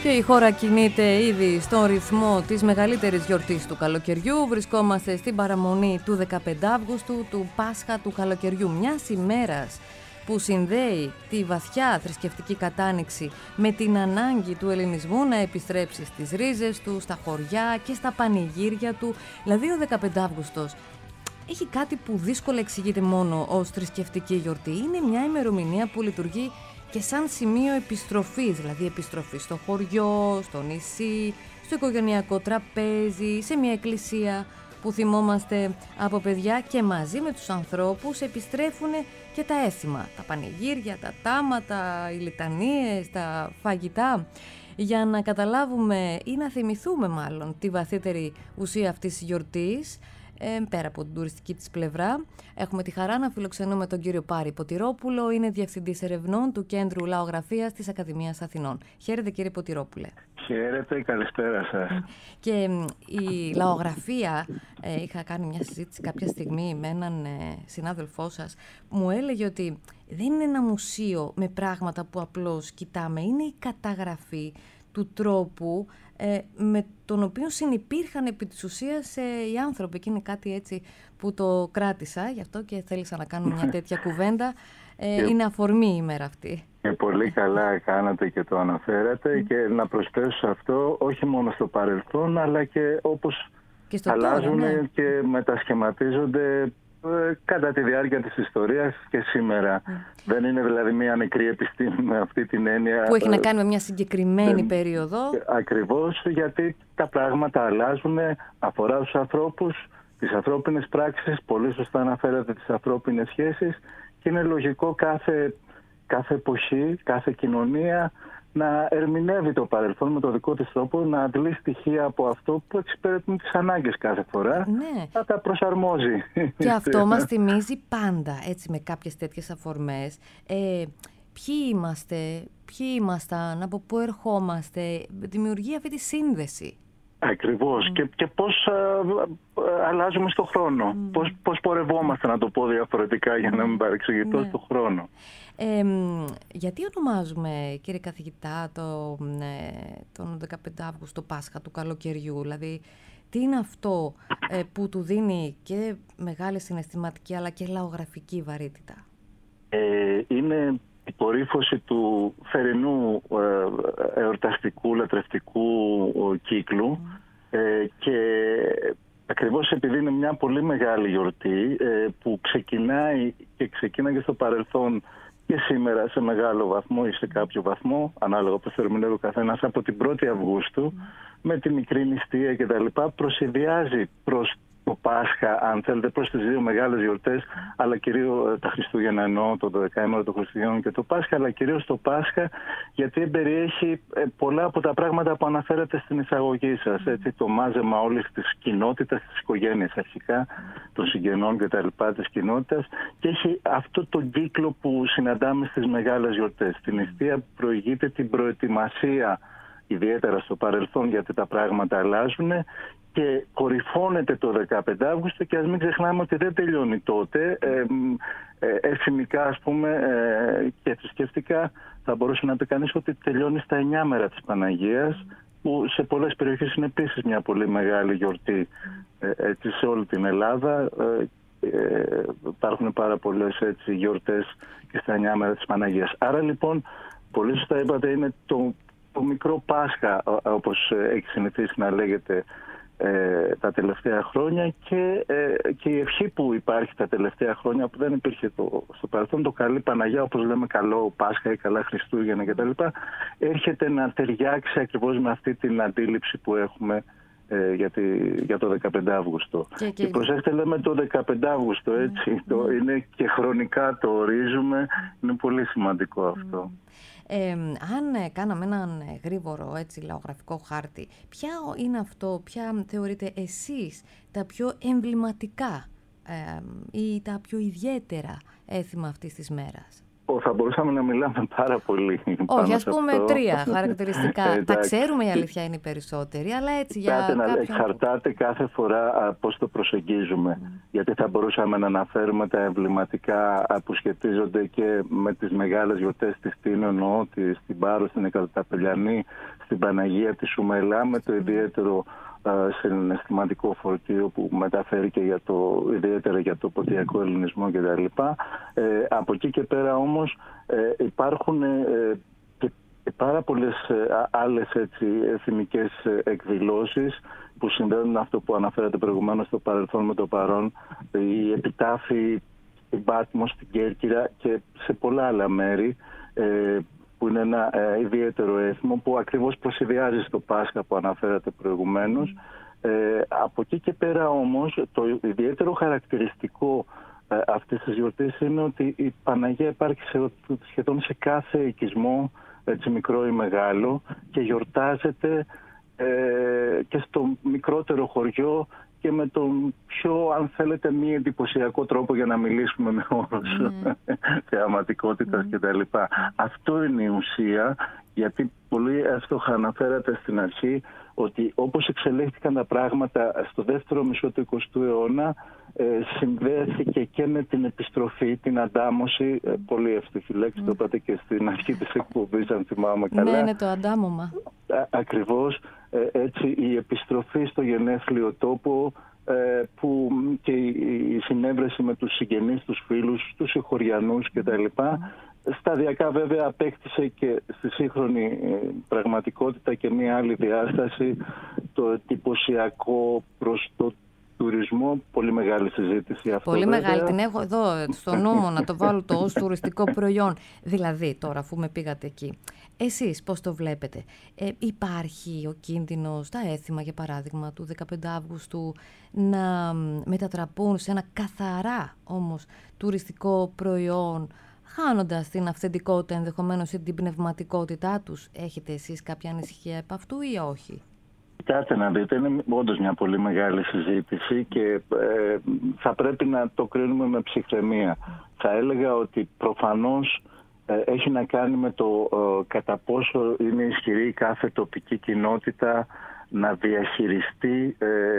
Και η χώρα κινείται ήδη στον ρυθμό της μεγαλύτερης γιορτής του καλοκαιριού. Βρισκόμαστε στην παραμονή του 15 Αύγουστου, του Πάσχα του καλοκαιριού, μιας ημέρας που συνδέει τη βαθιά θρησκευτική κατάνοιξη με την ανάγκη του ελληνισμού να επιστρέψει στις ρίζες του, στα χωριά και στα πανηγύρια του. Δηλαδή ο 15 Αύγουστος έχει κάτι που δύσκολα εξηγείται μόνο ως θρησκευτική γιορτή. Είναι μια ημερομηνία που λειτουργεί και σαν σημείο επιστροφής, δηλαδή επιστροφή στο χωριό, στο νησί, στο οικογενειακό τραπέζι, σε μια εκκλησία που θυμόμαστε από παιδιά, και μαζί με τους ανθρώπους επιστρέφουν και τα έθιμα, τα πανηγύρια, τα τάματα, οι λιτανίες, τα φαγητά. Για να καταλάβουμε ή να θυμηθούμε μάλλον τη βαθύτερη ουσία αυτής της γιορτής, πέρα από την τουριστική της πλευρά, έχουμε τη χαρά να φιλοξενούμε τον κύριο Πάρη Ποτηρόπουλο. Είναι Διευθυντής Ερευνών του Κέντρου Λαογραφίας της Ακαδημίας Αθηνών. Χαίρετε κύριε Ποτηρόπουλε. Χαίρετε, καλησπέρα σας. Και η λαογραφία, είχα κάνει μια συζήτηση κάποια στιγμή με έναν συνάδελφό σας, μου έλεγε ότι δεν είναι ένα μουσείο με πράγματα που απλώς κοιτάμε, είναι η καταγραφή του τρόπου με τον οποίο συνυπήρχαν επί της ουσίας οι άνθρωποι, και είναι κάτι έτσι που το κράτησα, γι' αυτό και θέλησα να κάνω μια τέτοια κουβέντα. Είναι αφορμή η ημέρα αυτή. Πολύ καλά κάνατε και το αναφέρατε, και να προσθέσω σε αυτό, όχι μόνο στο παρελθόν, αλλά και όπως και αλλάζουν τώρα, ναι, και μετασχηματίζονται κατά τη διάρκεια της ιστορίας και σήμερα. Δεν είναι δηλαδή μια νεκρή επιστήμη με αυτή την έννοια που έχει να κάνει με μια συγκεκριμένη περίοδο. Ακριβώς, γιατί τα πράγματα αλλάζουν, αφορά τους ανθρώπους, τις ανθρώπινες πράξεις, πολύ σωστά αναφέρατε τις ανθρώπινες σχέσεις, και είναι λογικό κάθε εποχή, κάθε κοινωνία να ερμηνεύει το παρελθόν με το δικό της τρόπο, να αντλεί στοιχεία από αυτό που εξυπηρετούν τις ανάγκες κάθε φορά, ναι, να τα προσαρμόζει. Και αυτό μας θυμίζει πάντα, έτσι, με κάποιες τέτοιες αφορμές, ποιοι είμαστε, ποιοι ήμασταν, από πού ερχόμαστε, δημιουργεί αυτή τη σύνδεση. Ακριβώς. Και πώς αλλάζουμε στον χρόνο. Πώς πορευόμαστε, να το πω διαφορετικά για να μην παρεξηγηθώ, στον χρόνο. Γιατί ονομάζουμε, κύριε καθηγητά, τον 15 Αύγουστο Πάσχα του καλοκαιριού? Δηλαδή, τι είναι αυτό που του δίνει και μεγάλη συναισθηματική αλλά και λαογραφική βαρύτητα? Είναι η κορύφωση του θερινού εορταστικού, λατρευτικού κύκλου, και ακριβώς επειδή είναι μια πολύ μεγάλη γιορτή που ξεκινάει και ξεκίναγε στο παρελθόν και σήμερα σε μεγάλο βαθμό ή σε κάποιο βαθμό, ανάλογα πώς το ερμηνεύει ο καθένας, από την 1η Αυγούστου, με τη μικρή νηστεία κτλ., προσυδειάζει προς το Πάσχα, αν θέλετε, προς τις δύο μεγάλες γιορτές, αλλά κυρίως τα Χριστούγεννα, εννοώ το 12ήμερο των Χριστουγέννων και το Πάσχα, αλλά κυρίως το Πάσχα, γιατί περιέχει πολλά από τα πράγματα που αναφέρατε στην εισαγωγή σας. Έτσι, το μάζεμα όλης της κοινότητας, της οικογένειας αρχικά, των συγγενών κτλ., της κοινότητας, και έχει αυτό τον κύκλο που συναντάμε στις μεγάλες γιορτές. Στην νηστεία προηγείται την προετοιμασία, ιδιαίτερα στο παρελθόν, γιατί τα πράγματα αλλάζουν, και κορυφώνεται το 15 Αύγουστο, και ας μην ξεχνάμε ότι δεν τελειώνει τότε. Εθνικά, ας πούμε, και θρησκευτικά θα μπορούσε να πει κανείς ότι τελειώνει στα 9 μέρα της Παναγίας, που σε πολλές περιοχές είναι επίσης μια πολύ μεγάλη γιορτή, έτσι, σε όλη την Ελλάδα. Υπάρχουν πάρα πολλές γιορτές και στα 9 μέρα της Παναγίας. Άρα λοιπόν, πολύ σωστά είπατε, είναι το μικρό Πάσχα, όπως έχει συνηθίσει να λέγεται τα τελευταία χρόνια, και η ευχή που υπάρχει τα τελευταία χρόνια, που δεν υπήρχε στο παρελθόν, το καλή Παναγιά, όπως λέμε καλό Πάσχα ή καλά Χριστούγεννα κτλ., έρχεται να ταιριάξει ακριβώς με αυτή την αντίληψη που έχουμε για το 15 Αύγουστο. Και προσέξτε, λέμε το 15 Αύγουστο, έτσι, είναι και χρονικά το ορίζουμε, είναι πολύ σημαντικό αυτό. Αν κάναμε έναν γρήγορο, έτσι, λαογραφικό χάρτη, ποια είναι αυτό, ποια θεωρείτε εσείς τα πιο εμβληματικά ή τα πιο ιδιαίτερα έθιμα αυτής της μέρας? Θα μπορούσαμε να μιλάμε πάρα πολύ. Όχι, ας πούμε 3 χαρακτηριστικά. Τα ξέρουμε, η αλήθεια είναι οι περισσότεροι, αλλά έτσι για κάποιον... Εξαρτάται κάθε φορά πώς το προσεγγίζουμε. Γιατί θα μπορούσαμε να αναφέρουμε τα εμβληματικά που σχετίζονται και με τις μεγάλες γιορτές της Τίνων, στην Πάρο, στην Εκαταπελιανή, στην Παναγία της Σουμελά, με το ιδιαίτερο συναισθηματικό φορτίο που μεταφέρει και ιδιαίτερα για το ποτιακό ελληνισμό κτλ. Από εκεί και πέρα όμως υπάρχουν και πάρα πολλές άλλες εθνικές εκδηλώσεις που συνδέουν αυτό που αναφέρατε προηγουμένως, στο παρελθόν με το παρόν, οι επιτάφοι στην Πάτμο, στην Κέρκυρα και σε πολλά άλλα μέρη, που είναι ένα ιδιαίτερο έθιμο που ακριβώς προσυδειάζει στο Πάσχα που αναφέρατε προηγουμένως. Από εκεί και πέρα όμως το ιδιαίτερο χαρακτηριστικό αυτής της γιορτής είναι ότι η Παναγία υπάρχει σχεδόν σε κάθε οικισμό, έτσι μικρό ή μεγάλο, και γιορτάζεται και στο μικρότερο χωριό και με τον πιο, αν θέλετε, μη εντυπωσιακό τρόπο, για να μιλήσουμε με όρους θεαματικότητας κτλ. Αυτό είναι η ουσία, γιατί πολύ εύστοχα αναφέρατε στην αρχή ότι όπως εξελίχθηκαν τα πράγματα στο δεύτερο μισό του 20ου αιώνα, συνδέθηκε και με την επιστροφή, την αντάμωση, πολύ εύστοχη λέξη, το είπατε και στην αρχή της εκπομπής, αν θυμάμαι καλά. Ναι, είναι το αντάμωμα. Ακριβώς, έτσι, η επιστροφή στο γενέθλιο τόπο, που και η συνέβρεση με τους συγγενείς, τους φίλους, τους συγχωριανούς κτλ. Σταδιακά βέβαια απέκτησε και στη σύγχρονη πραγματικότητα και μια άλλη διάσταση, το εντυπωσιακό προς το τουρισμό. Πολύ μεγάλη συζήτηση αυτό. Πολύ μεγάλη, την έχω εδώ στο νου μου να το βάλω ως τουριστικό προϊόν. Δηλαδή τώρα, αφού με πήγατε εκεί, εσείς πώς το βλέπετε? Υπάρχει ο κίνδυνος τα έθιμα, για παράδειγμα, του 15 Αύγουστου να μετατραπούν σε ένα καθαρά όμως τουριστικό προϊόν, χάνοντας την αυθεντικότητα, ενδεχομένως την πνευματικότητά τους? Έχετε εσείς κάποια ανησυχία επ' αυτού ή όχι? Κοιτάξτε να δείτε, είναι όντως μια πολύ μεγάλη συζήτηση και θα πρέπει να το κρίνουμε με ψυχραιμία. Θα έλεγα ότι προφανώς έχει να κάνει με το κατά πόσο είναι ισχυρή κάθε τοπική κοινότητα να διαχειριστεί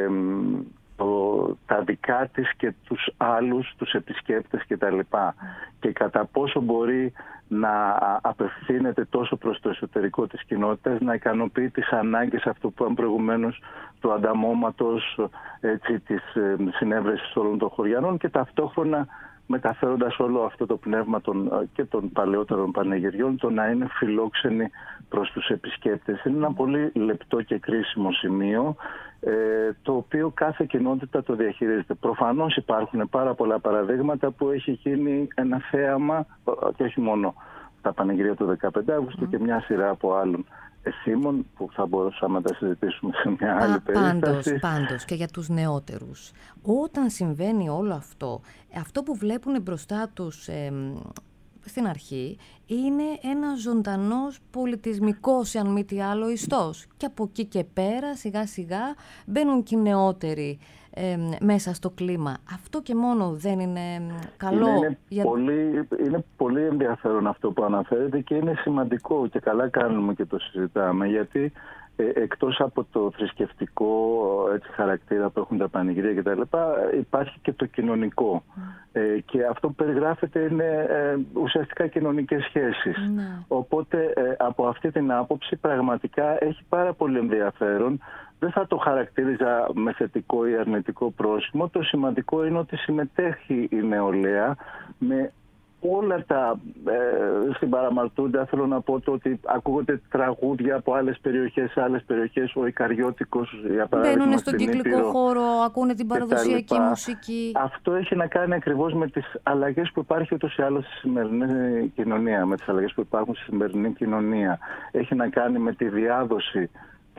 τα δικά της και τους άλλους, τους επισκέπτες κτλ. Και κατά πόσο μπορεί να απευθύνεται τόσο προς το εσωτερικό της κοινότητας, να ικανοποιεί τις ανάγκες, αυτό που είπαμε προηγουμένως, του ανταμώματος, της συνέβρεσης όλων των χωριανών, και ταυτόχρονα μεταφέροντας όλο αυτό το πνεύμα και των παλαιότερων πανηγυριών, το να είναι φιλόξενοι προς τους επισκέπτες. Είναι ένα πολύ λεπτό και κρίσιμο σημείο, το οποίο κάθε κοινότητα το διαχειρίζεται. Προφανώς υπάρχουν πάρα πολλά παραδείγματα που έχει γίνει ένα θέαμα, και όχι μόνο τα πανηγυρία του 15 Αύγουστου και μια σειρά από άλλων εθήμων που θα μπορούσαμε να τα συζητήσουμε σε μια άλλη περίσταση. Πάντως και για τους νεότερους, όταν συμβαίνει όλο αυτό, αυτό που βλέπουν μπροστά τους στην αρχή είναι ένας ζωντανός πολιτισμικός, αν μη τι άλλο, ιστός. Και από εκεί και πέρα σιγά σιγά μπαίνουν και οι νεότεροι μέσα στο κλίμα. Αυτό και μόνο δεν είναι καλό? Είναι πολύ ενδιαφέρον αυτό που αναφέρετε και είναι σημαντικό και καλά κάνουμε και το συζητάμε, γιατί εκτός από το θρησκευτικό χαρακτήρα που έχουν τα πανηγυρία κτλ, υπάρχει και το κοινωνικό. Και αυτό που περιγράφεται είναι ουσιαστικά κοινωνικές σχέσεις. Οπότε από αυτή την άποψη πραγματικά έχει πάρα πολύ ενδιαφέρον. Δεν θα το χαρακτήριζα με θετικό ή αρνητικό πρόσημο. Το σημαντικό είναι ότι συμμετέχει η νεολαία με όλα τα στην Παραμαρτούντα. Θέλω να πω το ότι ακούγονται τραγούδια από άλλες περιοχές, ο Ικαριώτικος, για παράδειγμα. Μπαίνουν στον κυκλικό χώρο, ακούνε την παραδοσιακή μουσική. Αυτό έχει να κάνει ακριβώς με τις αλλαγές που υπάρχει ούτως ή άλλως στη σημερινή κοινωνία, με τις αλλαγές που υπάρχουν στη σημερινή κοινωνία. Έχει να κάνει με τη διάδοση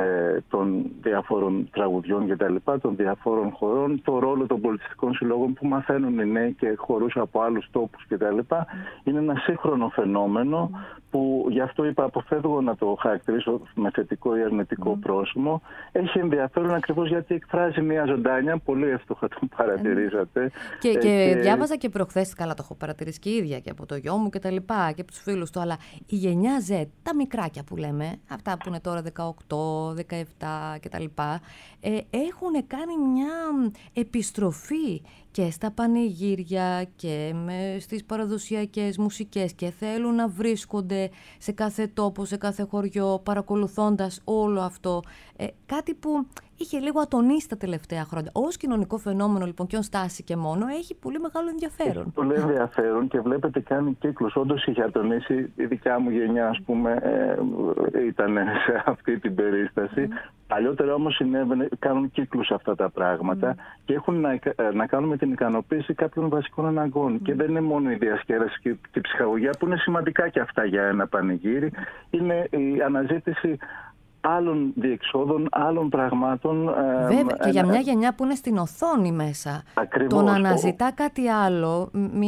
των διαφόρων τραγουδιών και τα λοιπά, των διαφόρων χωρών, το ρόλο των πολιτιστικών συλλόγων που μαθαίνουν οι νέοι και χορούς από άλλους τόπους και τα λοιπά. Είναι ένα σύγχρονο φαινόμενο που, γι' αυτό είπα, αποφεύγω να το χαρακτηρίσω με θετικό ή αρνητικό πρόσημο. Έχει ενδιαφέρον ακριβώς γιατί εκφράζει μια ζωντάνια, πολύ εύστοχα το παρατηρήσατε. Και διάβαζα και προχθές, καλά το έχω παρατηρήσει και ίδια και από το γιο μου και τα λοιπά και από τους φίλους του, αλλά η γενιά Z, τα μικράκια που λέμε, αυτά που είναι τώρα 18, 17 και τα λοιπά, έχουν κάνει μια επιστροφή και στα πανηγύρια και στις παραδοσιακές μουσικές και θέλουν να βρίσκονται σε κάθε τόπο, σε κάθε χωριό, παρακολουθώντας όλο αυτό. Κάτι που είχε λίγο ατονίσει τα τελευταία χρόνια. Ως κοινωνικό φαινόμενο, λοιπόν, και ως τάση και μόνο, έχει πολύ μεγάλο ενδιαφέρον. Έχει πολύ ενδιαφέρον και βλέπετε κάνει κύκλους. Όντως είχε ατονίσει. Η δικιά μου γενιά, ας πούμε, ήταν σε αυτή την περίσταση. Παλιότερα όμως κάνουν κύκλους αυτά τα πράγματα και έχουν να κάνουν με την ικανοποίηση κάποιων βασικών αναγκών. Και δεν είναι μόνο η διασκέδαση και η ψυχαγωγία, που είναι σημαντικά και αυτά για ένα πανηγύρι. Είναι η αναζήτηση άλλων διεξόδων, άλλων πραγμάτων. Βέβαια, και για μια γενιά που είναι στην οθόνη μέσα. Ακριβώς, το να αναζητά κάτι άλλο,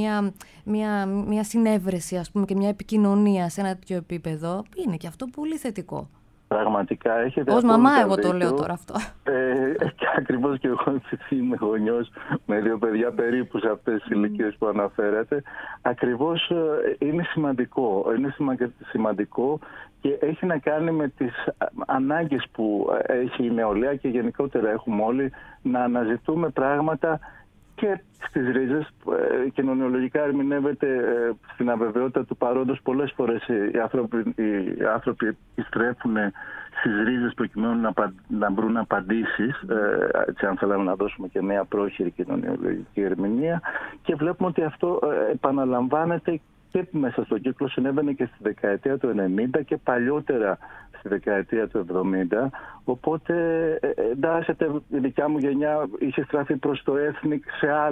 μια συνέβρεση, ας πούμε, και μια επικοινωνία σε ένα τέτοιο επίπεδο, είναι και αυτό πολύ θετικό. Πραγματικά έχετε. Ως μαμά εγώ το λέω τώρα αυτό. Και ακριβώς και εγώ είμαι γονιός με 2 παιδιά περίπου σε αυτές τις ηλικίες που αναφέρατε. Ακριβώς είναι σημαντικό. Είναι σημαντικό και έχει να κάνει με τις ανάγκες που έχει η νεολαία και γενικότερα έχουμε όλοι να αναζητούμε πράγματα και στις ρίζες. Κοινωνιολογικά ερμηνεύεται στην αβεβαιότητα του παρόντος. Πολλές φορές οι άνθρωποι επιστρέφουν στις ρίζες προκειμένου να βρουν απαντήσεις, έτσι, αν θέλαμε να δώσουμε και μια πρόχειρη κοινωνιολογική ερμηνεία, και βλέπουμε ότι αυτό επαναλαμβάνεται και μέσα στον κύκλο. Συνέβαινε και στη δεκαετία του 90 και παλιότερα στη δεκαετία του 70. Οπότε εντάσσεται, η δικιά μου γενιά είχε στραφεί προς το έθνικ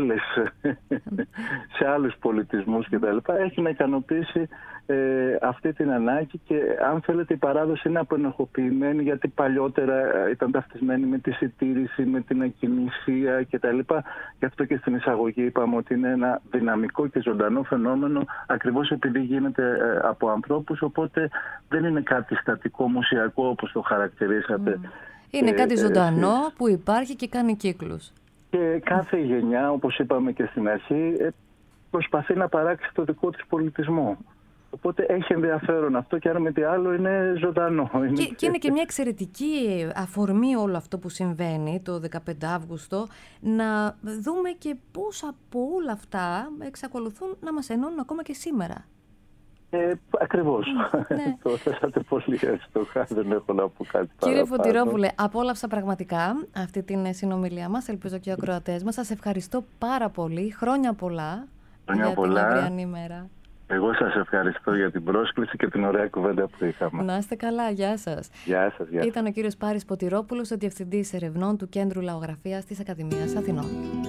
σε άλλους πολιτισμούς κτλ. Έχει να ικανοποιήσει αυτή την ανάγκη και, αν θέλετε, η παράδοση είναι απενοχοποιημένη, γιατί παλιότερα ήταν ταυτισμένη με τη συντήρηση, με την ακινησία κτλ. Γι' αυτό και στην εισαγωγή είπαμε ότι είναι ένα δυναμικό και ζωντανό φαινόμενο, ακριβώς επειδή γίνεται από ανθρώπους, οπότε δεν είναι κάτι στατικό μουσιακό όπως το χαρακτηρίσατε. Είναι κάτι ζωντανό που υπάρχει και κάνει κύκλους. Και κάθε γενιά, όπως είπαμε και στην αρχή, προσπαθεί να παράξει το δικό της πολιτισμό. Οπότε έχει ενδιαφέρον αυτό και, αν με τι άλλο, είναι ζωντανό. Και είναι και μια εξαιρετική αφορμή όλο αυτό που συμβαίνει το 15 Αύγουστο, να δούμε και πώς από όλα αυτά εξακολουθούν να μας ενώνουν ακόμα και σήμερα. Ακριβώς. Το θέσατε πολύ εύστοχα, δεν έχω να πω κάτι παραπάνω. Κύριε Φωτειρόπουλε, απόλαυσα πραγματικά αυτή την συνομιλία μας, ελπίζω και οι ακροατές μας. Σας ευχαριστώ πάρα πολύ, χρόνια πολλά για την αυριανή μέρα. Εγώ σας ευχαριστώ για την πρόσκληση και την ωραία κουβέντα που είχαμε. Να είστε καλά, γεια σας. Γεια σας. Ήταν ο κύριος Πάρης Φωτειρόπουλος, ο Διευθυντής Ερευνών του Κέντρου Λαογραφίας της Ακαδημίας Αθηνών.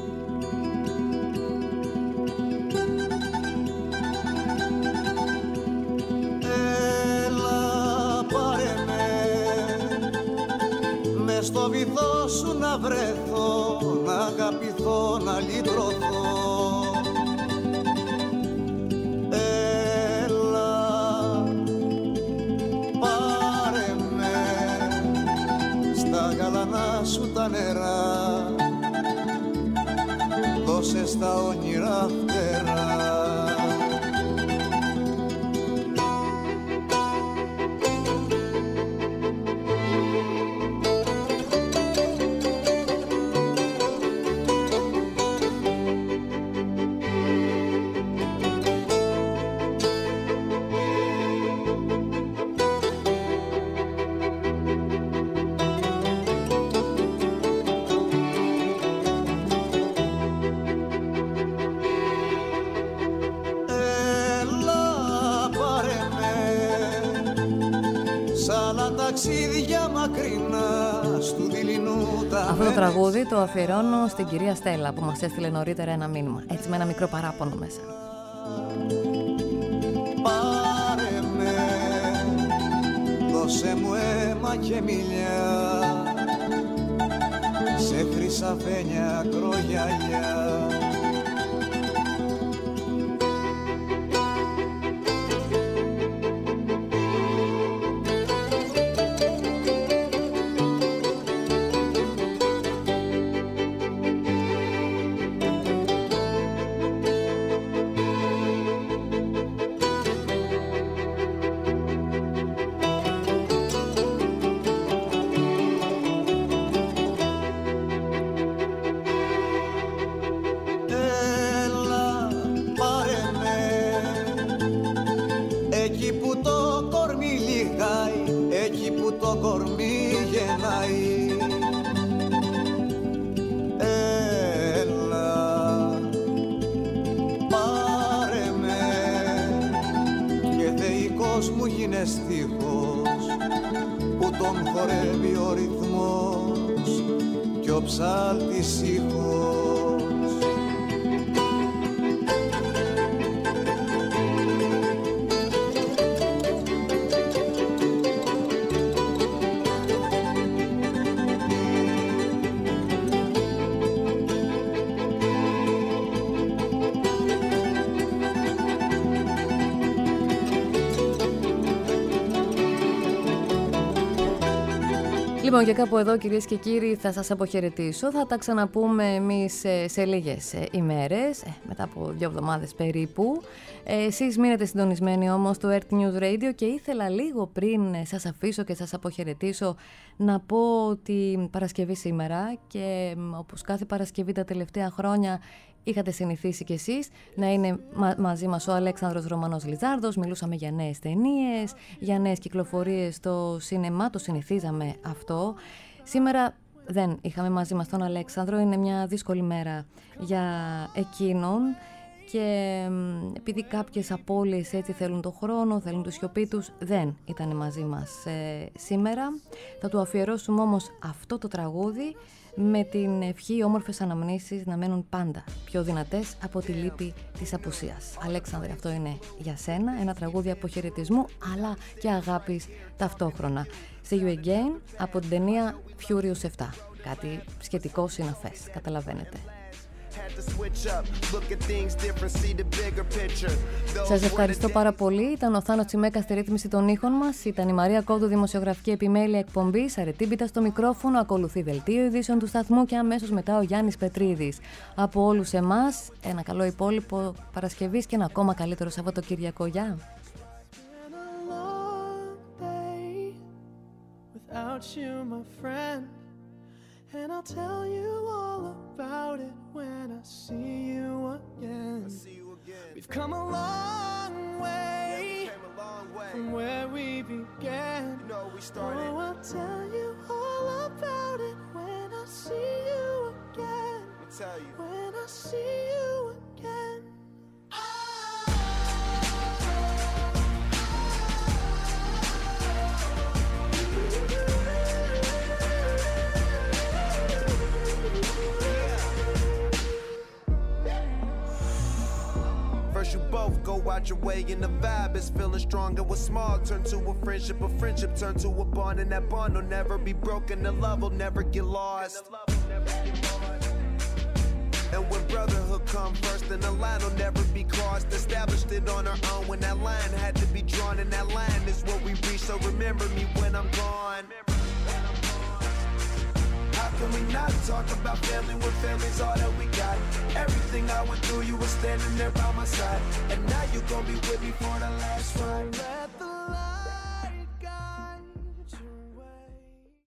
Στο βυθό σου να βρεθώ, να αγαπηθώ, να λυτρωθώ. Έλα, πάρε με στα γαλανά σου τα νερά, δώσε στα όνειρα φτερά. Αυτό το τραγούδι το αφιερώνω στην κυρία Στέλλα, που μας έστειλε νωρίτερα ένα μήνυμα, έτσι με ένα μικρό παράπονο μέσα. Πάρε με, Δώσε μου αίμα και μιλιά, σε χρυσαφένια ακρογιαλιά. Ψάλτης ήχος. Λοιπόν, και κάπου εδώ, κυρίες και κύριοι, θα σας αποχαιρετήσω. Θα τα ξαναπούμε εμείς σε λίγες ημέρες, μετά από 2 εβδομάδες περίπου. Εσείς μείνετε συντονισμένοι όμως στο Earth News Radio και ήθελα λίγο πριν σας αφήσω και σας αποχαιρετήσω να πω ότι Παρασκευή σήμερα και όπως κάθε Παρασκευή τα τελευταία χρόνια είχατε συνηθίσει κι εσείς να είναι μαζί μας ο Αλέξανδρος Ρωμανός Λιζάρδος. Μιλούσαμε για νέες ταινίες, για νέες κυκλοφορίες στο σινεμά, το συνηθίζαμε αυτό. Σήμερα δεν είχαμε μαζί μας τον Αλέξανδρο, είναι μια δύσκολη μέρα για εκείνον και επειδή κάποιες απώλειες έτσι θέλουν το χρόνο, θέλουν τη σιωπή τους, δεν ήταν μαζί μας σήμερα. Θα του αφιερώσουμε όμως αυτό το τραγούδι με την ευχή οι όμορφες αναμνήσεις να μένουν πάντα πιο δυνατές από τη λύπη της απουσίας. Αλέξανδρε, αυτό είναι για σένα, ένα τραγούδι αποχαιρετισμού αλλά και αγάπης ταυτόχρονα. See you again από την ταινία Furious 7. Κάτι σχετικό συναφές, καταλαβαίνετε. Σας ευχαριστώ πάρα πολύ. Ήταν ο Θάνος Τσιμέκας στη ρύθμιση των ήχων μας. Ήταν η Μαρία Κόντου, δημοσιογραφική επιμέλεια εκπομπής. Αρετήμπητα στο μικρόφωνο. Ακολουθεί δελτίο ειδήσεων του σταθμού και αμέσως μετά ο Γιάννης Πετρίδης. Από όλους εμάς, ένα καλό υπόλοιπο Παρασκευής και ένα ακόμα καλύτερο Σαββατοκυριακό. Γεια! And I'll tell you all about it when I see you again. We've come a long way, from where we began. Oh, I'll tell you all about it when I see you again. When I see you again. You both go out your way and the vibe is feeling strong. And what's small turn to a friendship turn to a bond, and that bond will never be broken. The love will never get lost. And when brotherhood come first, then the line will never be crossed. Established it on our own when that line had to be drawn, and that line is what we reach. So remember me when I'm gone. How can we not talk about family when family's all that we got? Everything I went through, you were standing there by my side. And now you're gonna be with